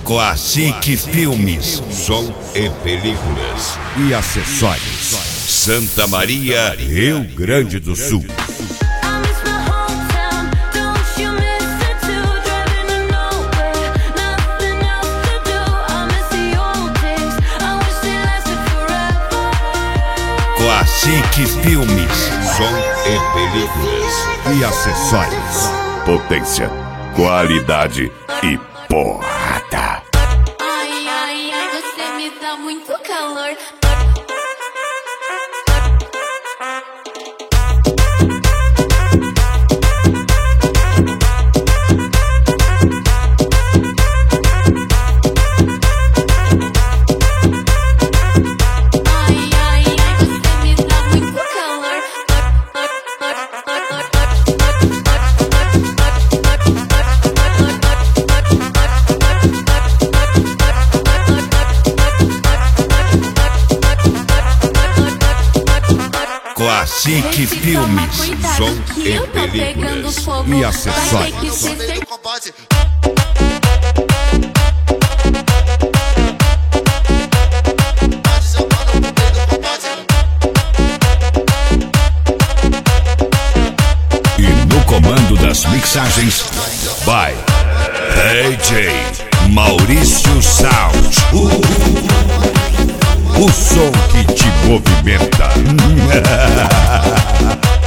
Classic Filmes, som e películas e acessórios. Santa Maria, Rio Grande do Sul. Classic Filmes, som e películas e acessórios. Potência, qualidade e porrada. Ai, ai, ai, você me dá muito calor. Classic Filmes, som e películas e acessórios. E no comando das mixagens, by DJ Maurício Sound. O som que te movimenta.